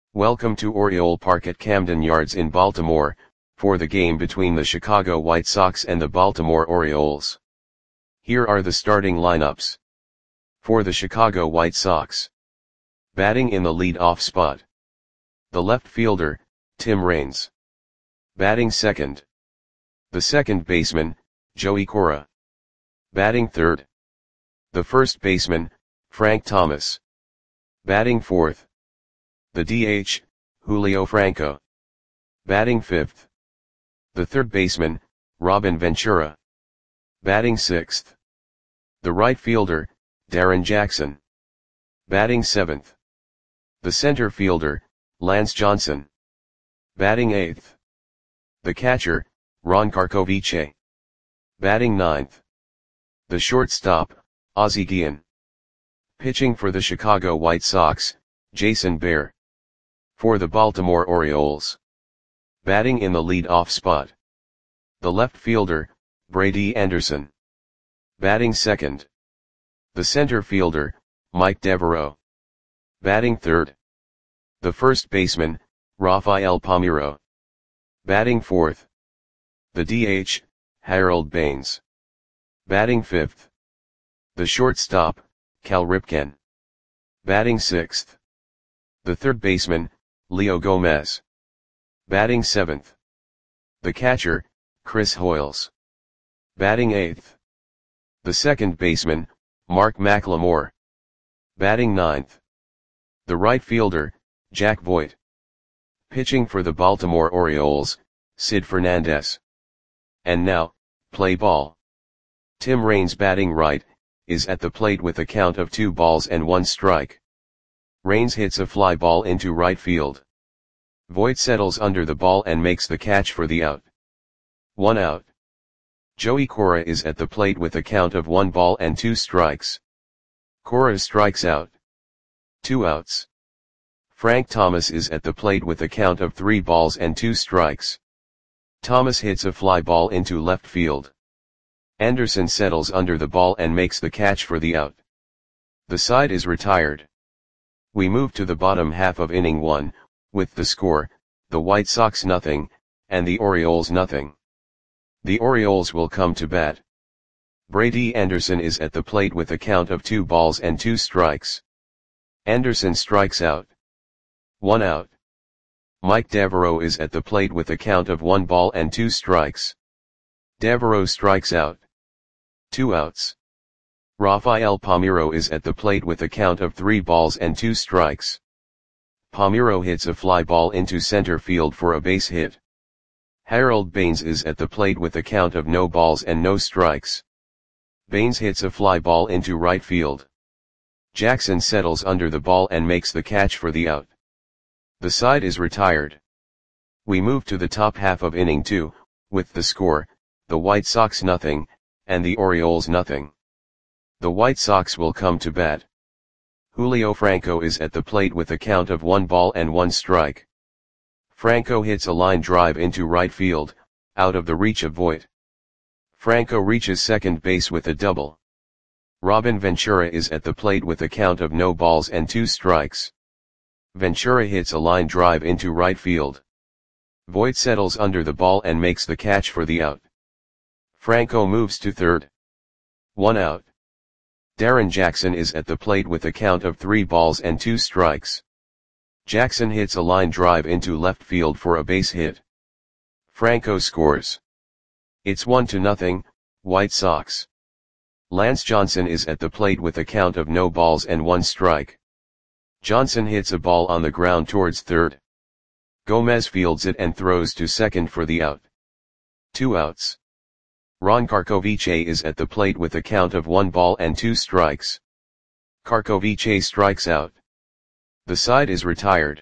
Welcome to Oriole Park at Camden Yards in Baltimore, for the game between the Chicago White Sox and the Baltimore Orioles. Here are the starting lineups. For the Chicago White Sox. Batting in the lead-off spot. The left fielder, Tim Raines. Batting second. The second baseman, Joey Cora. Batting third. The first baseman, Frank Thomas. Batting fourth. The DH, Julio Franco. Batting fifth. The third baseman, Robin Ventura. Batting sixth. The right fielder, Darrin Jackson. Batting seventh. The center fielder, Lance Johnson. Batting eighth. The catcher, Ron Karkovice. Batting ninth. The shortstop, Ozzie Guillen. Pitching for the Chicago White Sox, Jason Behr. For the Baltimore Orioles. Batting in the lead-off spot. The left fielder, Brady Anderson. Batting second. The center fielder, Mike Devereaux. Batting third. The first baseman, Rafael Palmeiro. Batting fourth. The DH, Harold Baines. Batting fifth. The shortstop, Cal Ripken. Batting sixth. The third baseman, Leo Gomez. Batting seventh. The catcher, Chris Hoiles. Batting eighth. The second baseman, Mark McLemore. Batting ninth. The right fielder, Jack Voigt. Pitching for the Baltimore Orioles, Sid Fernandez. And now, play ball. Tim Raines batting right, is at the plate with a count of 2 balls and 1 strike. Raines hits a fly ball into right field. Voigt settles under the ball and makes the catch for the out. 1 out. Joey Cora is at the plate with a count of 1 ball and 2 strikes. Cora strikes out. 2 outs. Frank Thomas is at the plate with a count of 3 balls and 2 strikes. Thomas hits a fly ball into left field. Anderson settles under the ball and makes the catch for the out. The side is retired. We move to the bottom half of inning 1, with the score, the White Sox nothing, and the Orioles nothing. The Orioles will come to bat. Brady Anderson is at the plate with a count of 2 balls and 2 strikes. Anderson strikes out. 1 out. Mike Devereaux is at the plate with a count of 1 ball and 2 strikes. Devereaux strikes out. 2 outs. Rafael Palmeiro is at the plate with a count of 3 balls and 2 strikes. Palmeiro hits a fly ball into center field for a base hit. Harold Baines is at the plate with a count of no balls and no strikes. Baines hits a fly ball into right field. Jackson settles under the ball and makes the catch for the out. The side is retired. We move to the top half of inning 2, with the score, the White Sox nothing, and the Orioles nothing. The White Sox will come to bat. Julio Franco is at the plate with a count of 1 ball and 1 strike. Franco hits a line drive into right field, out of the reach of Voigt. Franco reaches second base with a double. Robin Ventura is at the plate with a count of no balls and 2 strikes. Ventura hits a line drive into right field. Voigt settles under the ball and makes the catch for the out. Franco moves to third. 1 out. Darrin Jackson is at the plate with a count of 3 balls and 2 strikes. Jackson hits a line drive into left field for a base hit. Franco scores. It's 1-0, White Sox. Lance Johnson is at the plate with a count of no balls and 1 strike. Johnson hits a ball on the ground towards third. Gomez fields it and throws to second for the out. 2 outs. Ron Karkovice is at the plate with a count of 1 ball and 2 strikes. Karkovice strikes out. The side is retired.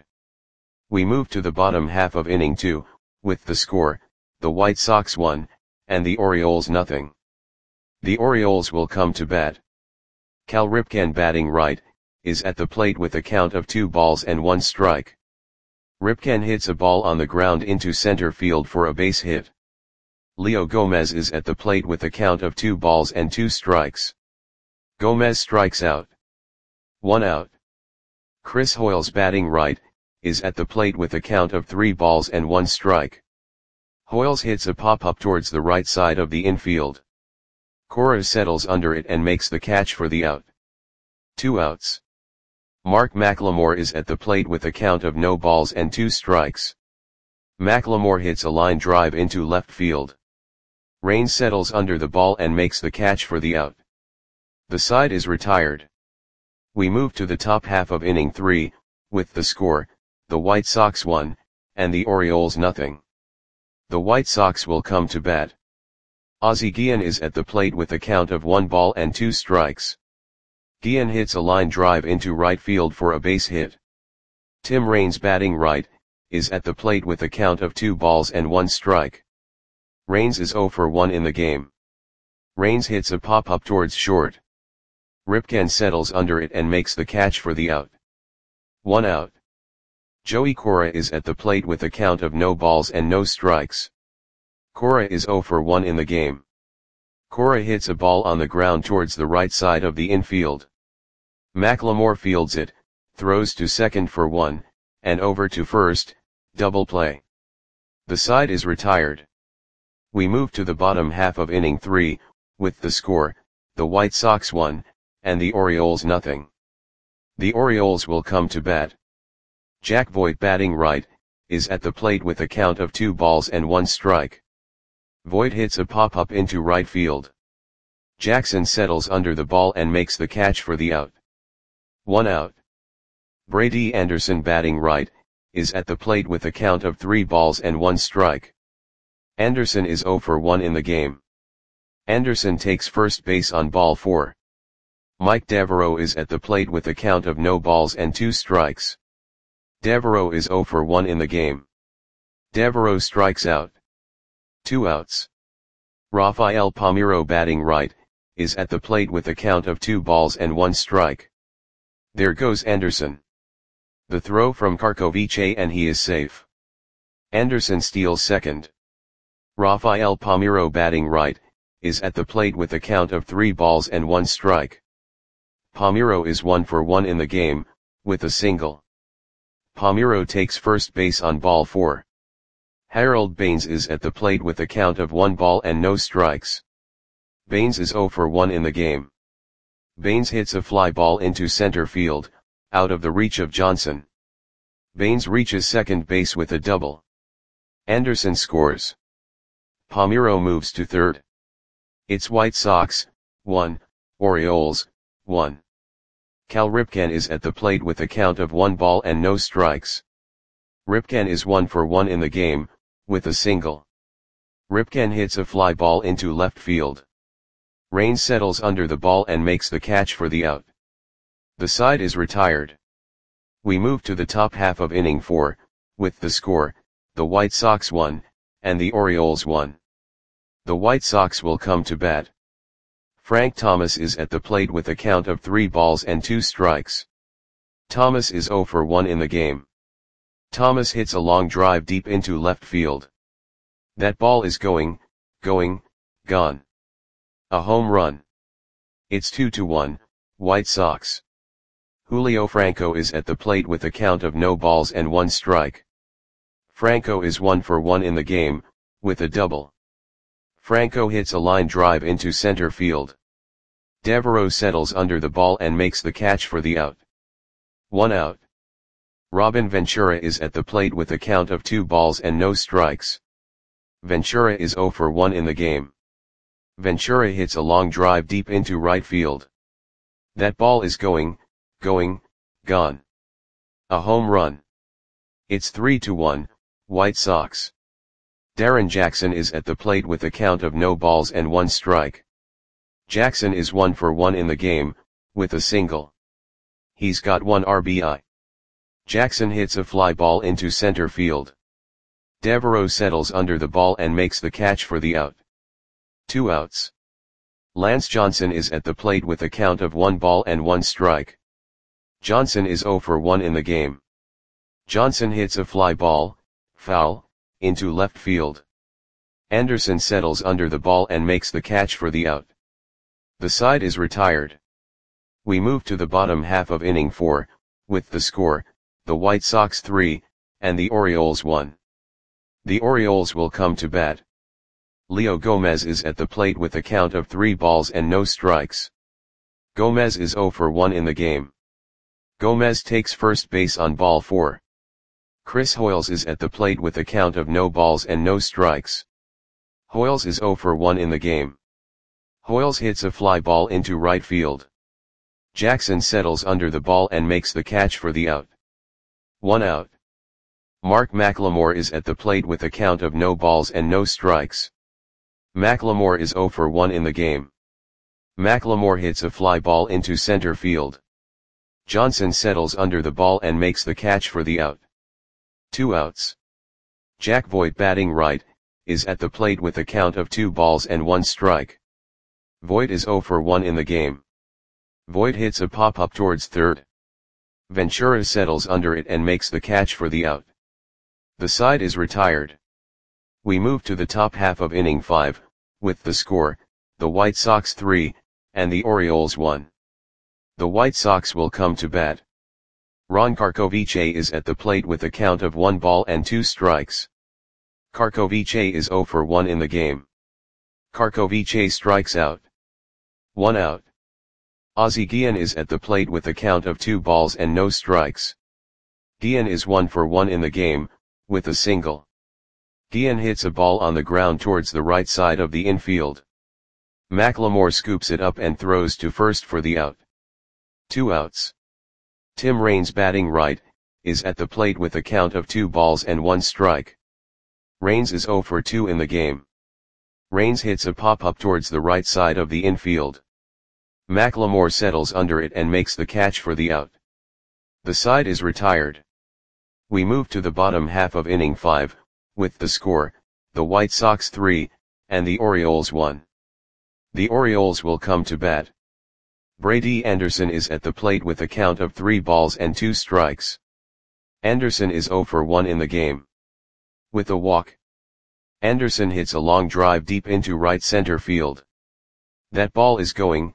We move to the bottom half of inning 2, with the score, the White Sox 1, and the Orioles nothing. The Orioles will come to bat. Cal Ripken batting right, is at the plate with a count of 2 balls and 1 strike. Ripken hits a ball on the ground into center field for a base hit. Leo Gomez is at the plate with a count of 2 balls and 2 strikes. Gomez strikes out. 1 out. Chris Hoiles batting right, is at the plate with a count of 3 balls and 1 strike. Hoyles hits a pop-up towards the right side of the infield. Cora settles under it and makes the catch for the out. 2 outs. Mark McLemore is at the plate with a count of no balls and 2 strikes. McLemore hits a line drive into left field. Raines settles under the ball and makes the catch for the out. The side is retired. We move to the top half of inning 3, with the score, the White Sox 1, and the Orioles nothing. The White Sox will come to bat. Ozzie Guillen is at the plate with a count of 1 ball and 2 strikes. Guillen hits a line drive into right field for a base hit. Tim Raines, batting right, is at the plate with a count of 2 balls and 1 strike. Raines is 0 for 1 in the game. Raines hits a pop-up towards short. Ripken settles under it and makes the catch for the out. 1 out. Joey Cora is at the plate with a count of no balls and no strikes. Cora is 0 for 1 in the game. Cora hits a ball on the ground towards the right side of the infield. McLemore fields it, throws to second for 1, and over to first, double play. The side is retired. We move to the bottom half of inning 3, with the score, the White Sox 1, and the Orioles nothing. The Orioles will come to bat. Jack Voigt, batting right, is at the plate with a count of 2 balls and 1 strike. Voigt hits a pop-up into right field. Jackson settles under the ball and makes the catch for the out. 1 out. Brady Anderson, batting right, is at the plate with a count of 3 balls and 1 strike. Anderson is 0 for 1 in the game. Anderson takes first base on ball 4. Mike Devereaux is at the plate with a count of no balls and 2 strikes. Devereaux is 0 for 1 in the game. Devereaux strikes out. 2 outs. Rafael Palmeiro, batting right, is at the plate with a count of 2 balls and 1 strike. There goes Anderson. The throw from Karkovice and he is safe. Anderson steals second. Rafael Palmeiro, batting right, is at the plate with a count of 3 balls and 1 strike. Palmeiro is 1 for 1 in the game, with a single. Palmeiro takes first base on ball 4. Harold Baines is at the plate with a count of 1 ball and no strikes. Baines is 0 for 1 in the game. Baines hits a fly ball into center field, out of the reach of Johnson. Baines reaches second base with a double. Anderson scores. Palmeiro moves to third. It's White Sox 1, Orioles 1. Cal Ripken is at the plate with a count of 1 ball and no strikes. Ripken is 1 for 1 in the game, with a single. Ripken hits a fly ball into left field. Raines settles under the ball and makes the catch for the out. The side is retired. We move to the top half of inning 4, with the score, the White Sox 1, and the Orioles 1. The White Sox will come to bat. Frank Thomas is at the plate with a count of 3 balls and 2 strikes. Thomas is 0 for 1 in the game. Thomas hits a long drive deep into left field. That ball is going, gone. A home run. It's 2-1, White Sox. Julio Franco is at the plate with a count of no balls and 1 strike. Franco is 1 for 1 in the game, with a double. Franco hits a line drive into center field. Devereaux settles under the ball and makes the catch for the out. 1 out. Robin Ventura is at the plate with a count of 2 balls and no strikes. Ventura is 0 for 1 in the game. Ventura hits a long drive deep into right field. That ball is going, gone. A home run. It's 3-1, White Sox. Darren Jackson is at the plate with a count of no balls and 1 strike. Jackson is 1 for 1 in the game, with a single. He's got 1 RBI. Jackson hits a fly ball into center field. Devereaux settles under the ball and makes the catch for the out. 2 outs. Lance Johnson is at the plate with a count of 1 ball and 1 strike. Johnson is 0 for 1 in the game. Johnson hits a fly ball, foul, into left field. Anderson settles under the ball and makes the catch for the out. The side is retired. We move to the bottom half of inning 4, with the score, the White Sox 3, and the Orioles 1. The Orioles will come to bat. Leo Gomez is at the plate with a count of 3 balls and no strikes. Gomez is 0 for 1 in the game. Gomez takes first base on ball 4. Chris Hoiles is at the plate with a count of no balls and no strikes. Hoiles is 0 for 1 in the game. Hoiles hits a fly ball into right field. Jackson settles under the ball and makes the catch for the out. 1 out. Mark McLemore is at the plate with a count of no balls and no strikes. McLemore is 0 for 1 in the game. McLemore hits a fly ball into center field. Johnson settles under the ball and makes the catch for the out. 2 outs. Jack Voigt, batting right, is at the plate with a count of 2 balls and 1 strike. Voigt is 0 for 1 in the game. Voigt hits a pop-up towards third. Ventura settles under it and makes the catch for the out. The side is retired. We move to the top half of inning 5, with the score, the White Sox 3, and the Orioles 1. The White Sox will come to bat. Ron Karkovice is at the plate with a count of 1 ball and 2 strikes. Karkovice is 0 for 1 in the game. Karkovice strikes out. 1 out. Ozzie Guillen is at the plate with a count of 2 balls and no strikes. Guillen is 1 for 1 in the game, with a single. Guillen hits a ball on the ground towards the right side of the infield. McLemore scoops it up and throws to first for the out. 2 outs. Tim Raines, batting right, is at the plate with a count of 2 balls and 1 strike. Raines is 0 for 2 in the game. Raines hits a pop-up towards the right side of the infield. McLemore settles under it and makes the catch for the out. The side is retired. We move to the bottom half of inning 5, with the score, the White Sox 3, and the Orioles 1. The Orioles will come to bat. Brady Anderson is at the plate with a count of 3 balls and 2 strikes. Anderson is 0 for 1 in the game. With a walk, Anderson hits a long drive deep into right center field. That ball is gone.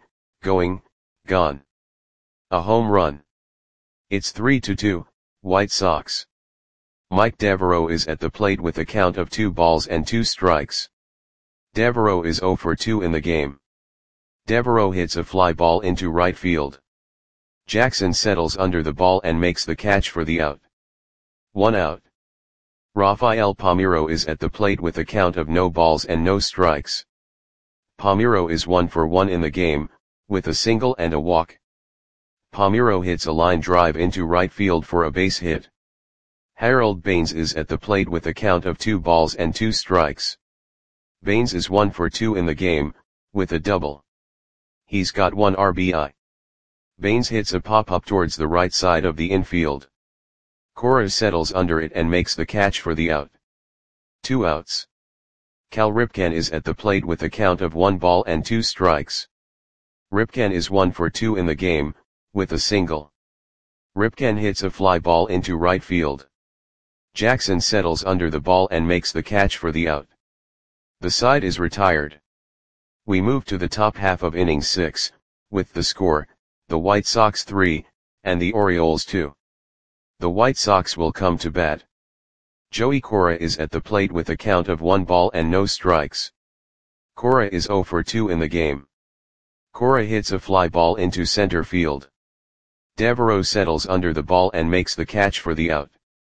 A home run. It's 3-2, White Sox. Mike Devereaux is at the plate with a count of 2 balls and 2 strikes. Devereaux is 0 for 2 in the game. Devereaux hits a fly ball into right field. Jackson settles under the ball and makes the catch for the out. 1 out. Rafael Palmeiro is at the plate with a count of no balls and no strikes. Palmeiro is 1 for 1 in the game, with a single and a walk. Palmeiro hits a line drive into right field for a base hit. Harold Baines is at the plate with a count of 2 balls and 2 strikes. Baines is 1 for 2 in the game, with a double. He's got 1 RBI. Baines hits a pop-up towards the right side of the infield. Cora settles under it and makes the catch for the out. 2 outs. Cal Ripken is at the plate with a count of 1 ball and 2 strikes. Ripken is 1 for 2 in the game, with a single. Ripken hits a fly ball into right field. Jackson settles under the ball and makes the catch for the out. The side is retired. We move to the top half of inning 6, with the score, the White Sox 3, and the Orioles 2. The White Sox will come to bat. Joey Cora is at the plate with a count of 1 ball and no strikes. Cora is 0 for 2 in the game. Cora hits a fly ball into center field. Devereaux settles under the ball and makes the catch for the out.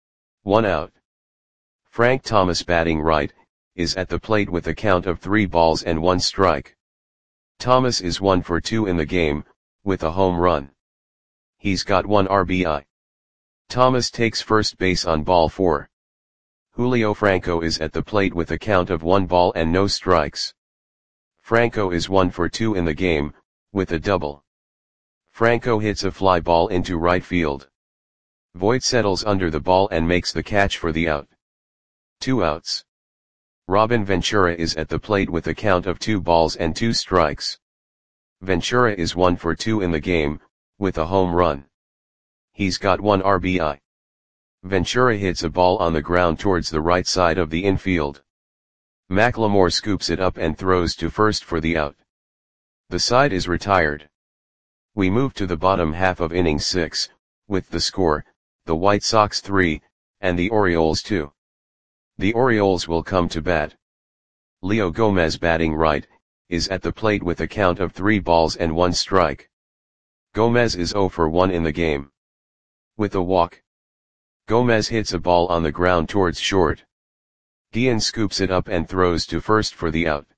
1 out. Frank Thomas, batting right, is at the plate with a count of 3 balls and 1 strike. Thomas is 1 for 2 in the game, with a home run. He's got 1 RBI. Thomas takes first base on ball 4. Julio Franco is at the plate with a count of 1 ball and no strikes. Franco is 1 for 2 in the game, with a double. Franco hits a fly ball into right field. Voigt settles under the ball and makes the catch for the out. 2 outs. Robin Ventura is at the plate with a count of 2 balls and 2 strikes. Ventura is 1 for 2 in the game, with a home run. He's got 1 RBI. Ventura hits a ball on the ground towards the right side of the infield. McLemore scoops it up and throws to first for the out. The side is retired. We move to the bottom half of inning 6, with the score, the White Sox 3, and the Orioles 2. The Orioles will come to bat. Leo Gomez batting right, is at the plate with a count of 3 balls and 1 strike. Gomez is 0 for 1 in the game. With a walk, Gomez hits a ball on the ground towards short. Guillen scoops it up and throws to first for the out.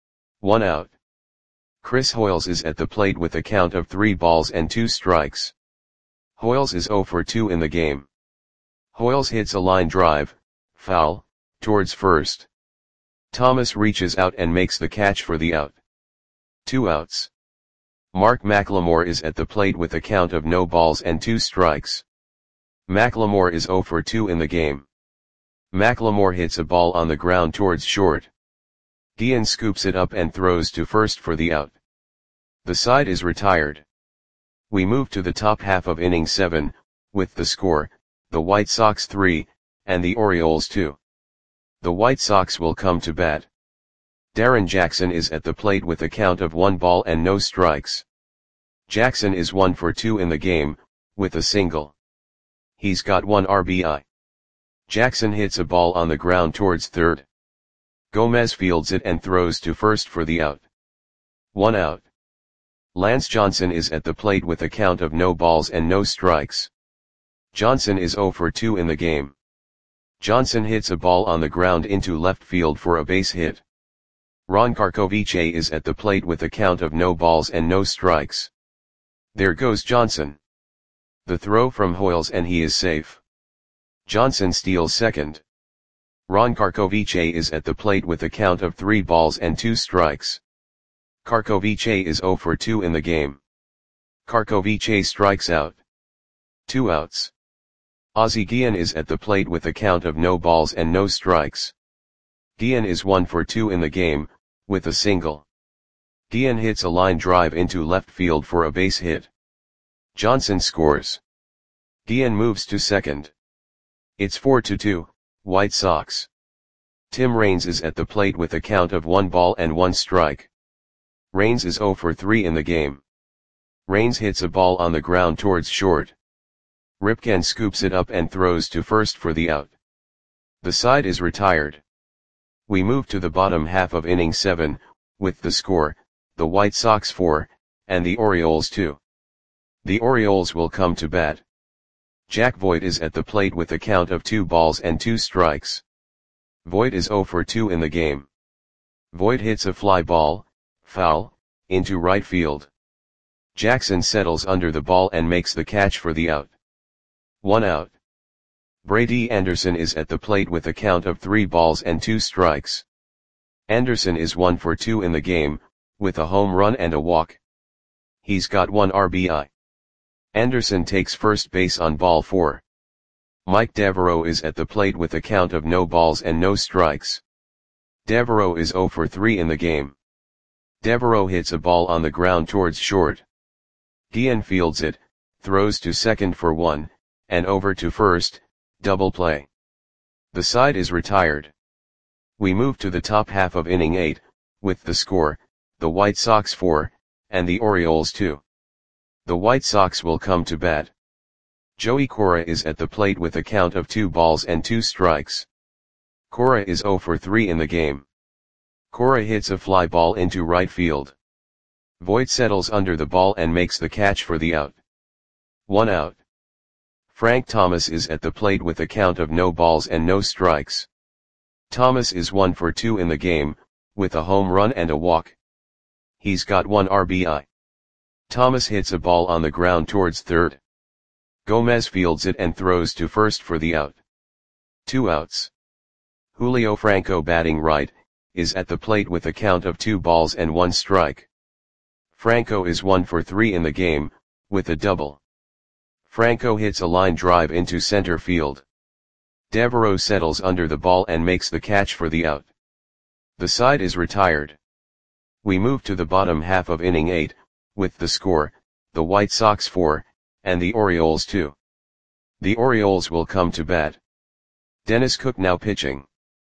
1 out. Chris Hoiles is at the plate with a count of 3 balls and 2 strikes. Hoiles is 0 for 2 in the game. Hoiles hits a line drive, foul, towards first. Thomas reaches out and makes the catch for the out. 2 outs. Mark McLemore is at the plate with a count of no balls and 2 strikes. McLemore is 0 for 2 in the game. McLemore hits a ball on the ground towards short. Guillen scoops it up and throws to first for the out. The side is retired. We move to the top half of inning 7, with the score, the White Sox 3, and the Orioles 2. The White Sox will come to bat. Darren Jackson is at the plate with a count of 1 ball and no strikes. Jackson is 1 for 2 in the game, with a single. He's got 1 RBI. Jackson hits a ball on the ground towards third. Gomez fields it and throws to first for the out. 1 out. Lance Johnson is at the plate with a count of no balls and no strikes. Johnson is 0 for 2 in the game. Johnson hits a ball on the ground into left field for a base hit. Ron Karkovice is at the plate with a count of no balls and no strikes. There goes Johnson. The throw from Hoiles and he is safe. Johnson steals second. Ron Karkovice is at the plate with a count of 3 balls and 2 strikes. Karkovice is 0 for 2 in the game. Karkovice strikes out. 2 outs. Ozzie Guillen is at the plate with a count of no balls and no strikes. Guillen is 1 for 2 in the game, with a single. Guillen hits a line drive into left field for a base hit. Johnson scores. Guillen moves to second. It's 4-2, White Sox. Tim Raines is at the plate with a count of 1 ball and 1 strike. Raines is 0 for 3 in the game. Raines hits a ball on the ground towards short. Ripken scoops it up and throws to first for the out. The side is retired. We move to the bottom half of inning 7, with the score, the White Sox 4, and the Orioles 2. The Orioles will come to bat. Jack Voigt is at the plate with a count of 2 balls and 2 strikes. Voigt is 0 for 2 in the game. Voigt hits a fly ball, foul, into right field. Jackson settles under the ball and makes the catch for the out. 1 out. Brady Anderson is at the plate with a count of 3 balls and 2 strikes. Anderson is 1 for 2 in the game, with a home run and a walk. He's got 1 RBI. Anderson takes first base on ball 4. Mike Devereaux is at the plate with a count of no balls and no strikes. Devereaux is 0 for 3 in the game. Devereaux hits a ball on the ground towards short. Guillen fields it, throws to second for 1, and over to first, double play. The side is retired. We move to the top half of inning 8, with the score, the White Sox 4, and the Orioles 2. The White Sox will come to bat. Joey Cora is at the plate with a count of 2 balls and 2 strikes. Cora is 0 for 3 in the game. Cora hits a fly ball into right field. Voigt settles under the ball and makes the catch for the out. 1 out. Frank Thomas is at the plate with a count of no balls and no strikes. Thomas is 1 for 2 in the game, with a home run and a walk. He's got 1 RBI. Thomas hits a ball on the ground towards third. Gomez fields it and throws to first for the out. 2 outs. Julio Franco batting right, is at the plate with a count of 2 balls and 1 strike. Franco is 1 for 3 in the game, with a double. Franco hits a line drive into center field. Devereaux settles under the ball and makes the catch for the out. The side is retired. We move to the bottom half of inning 8, with the score, the White Sox 4, and the Orioles 2. The Orioles will come to bat. Dennis Cook now pitching.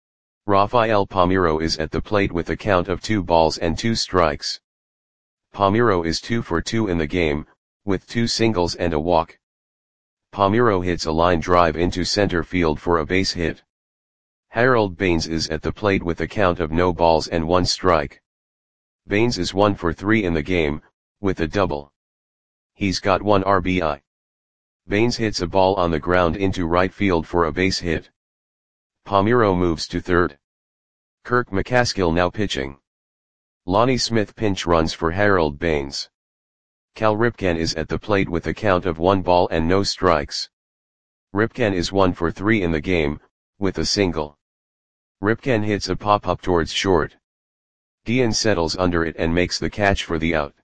Rafael Palmeiro is at the plate with a count of 2 balls and 2 strikes. Palmeiro is 2 for 2 in the game, with 2 singles and a walk. Palmeiro hits a line drive into center field for a base hit. Harold Baines is at the plate with a count of no balls and 1 strike. Baines is 1 for 3 in the game, with a double. He's got 1 RBI. Baines hits a ball on the ground into right field for a base hit. Palmeiro moves to third. Kirk McCaskill now pitching. Lonnie Smith pinch runs for Harold Baines. Cal Ripken is at the plate with a count of 1 ball and no strikes. Ripken is 1 for 3 in the game, with a single. Ripken hits a pop-up towards short. Dian settles under it and makes the catch for the out.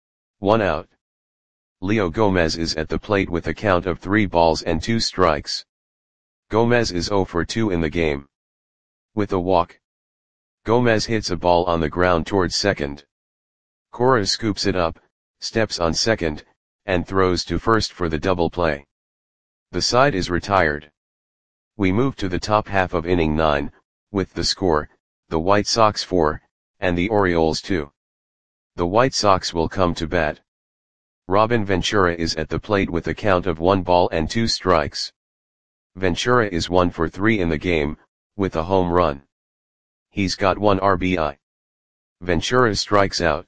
1 out. Leo Gomez is at the plate with a count of 3 balls and 2 strikes. Gomez is 0 for 2 in the game. With a walk. Gomez hits a ball on the ground towards second. Cora scoops it up, steps on second, and throws to first for the double play. The side is retired. We move to the top half of inning 9, with the score, the White Sox 4, and the Orioles 2. The White Sox will come to bat. Robin Ventura is at the plate with a count of 1 ball and 2 strikes. Ventura is 1 for 3 in the game, with a home run. He's got 1 RBI. Ventura strikes out.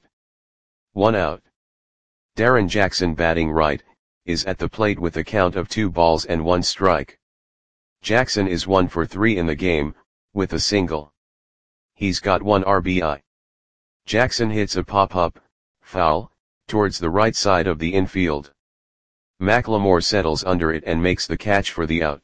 1 out. Darren Jackson batting right, is at the plate with a count of 2 balls and 1 strike. Jackson is 1 for 3 in the game, with a single. He's got 1 RBI. Jackson hits a pop-up, foul, towards the right side of the infield. McLemore settles under it and makes the catch for the out.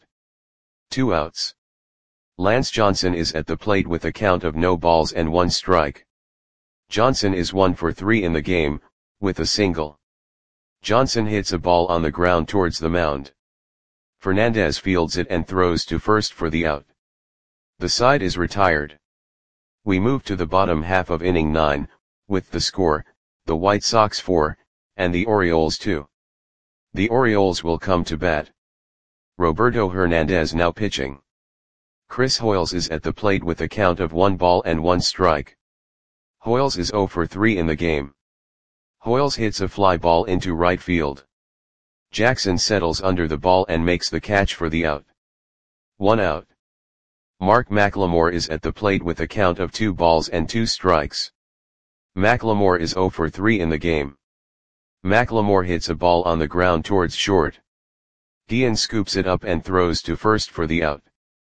2 outs. Lance Johnson is at the plate with a count of no balls and 1 strike. Johnson is 1 for 3 in the game, with a single. Johnson hits a ball on the ground towards the mound. Fernandez fields it and throws to first for the out. The side is retired. We move to the bottom half of inning 9, with the score, the White Sox 4, and the Orioles 2. The Orioles will come to bat. Roberto Hernandez now pitching. Chris Hoiles is at the plate with a count of 1 ball and 1 strike. Hoiles is 0 for 3 in the game. Hoiles hits a fly ball into right field. Jackson settles under the ball and makes the catch for the out. 1 out. Mark McLemore is at the plate with a count of 2 balls and 2 strikes. McLemore is 0 for 3 in the game. McLemore hits a ball on the ground towards short. Dian scoops it up and throws to first for the out.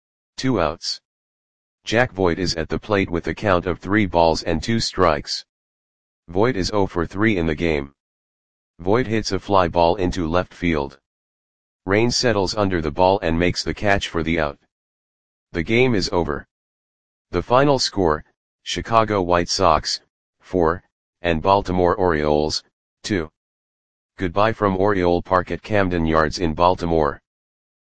2 outs. Jack Voigt is at the plate with a count of 3 balls and 2 strikes. Voigt is 0 for 3 in the game. Voigt hits a fly ball into left field. Rain settles under the ball and makes the catch for the out. The game is over. The final score, Chicago White Sox, 4, and Baltimore Orioles, 2. Goodbye from Oriole Park at Camden Yards in Baltimore.